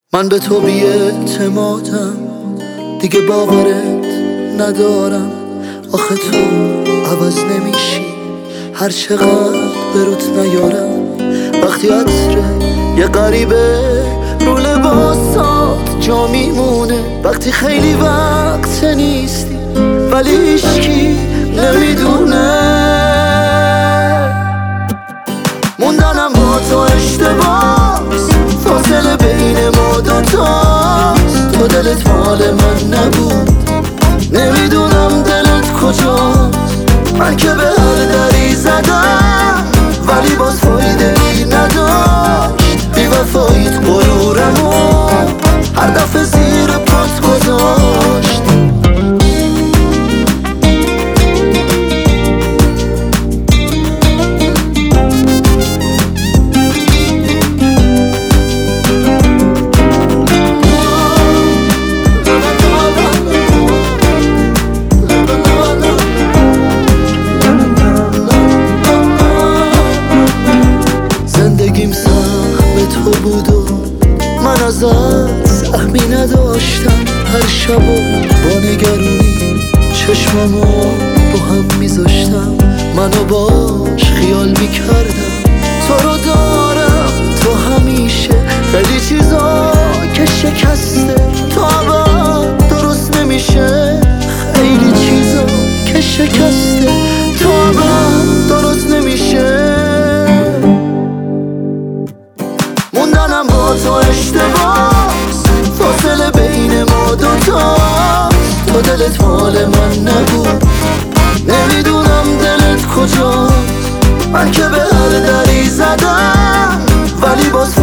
من به تو بی‌اعتمادم، دیگه باورت ندارم. آخه تو عوض نمیشی هر چقدر بروت نیارم. وقتی عطر یه غریبه رو لباسات جا میمونه، وقتی خیلی وقت نیستی ولی هیچکی نمیدونه. موندنم با تو اشتباس، فاصله بین ما دوتاست. تو دلت مال من نبود، نمیدونم دلت کجاست. من که به هر دری زدم ولی باز فایده ای نداشت. بی وفاییت غرورمو هر دفعه زیر پات گذاشت. من ازت سهمی نداشتم، هر شب و با نگرونی چشممو رو هم میذاشتم. منو باش خیال میکردم تو رو دارم، تو همیشه خیلی چیزا که شکسته تو عباد درست نمیشه. خیلی چیزا که شکسته تو عباد درست نمیشه. موندنم با تو اشتباس، فاصله بین ما دوتاست. تو دلت مال من نبود، نمیدونم دلت کجاست. من که به هر دری زدم ولی باز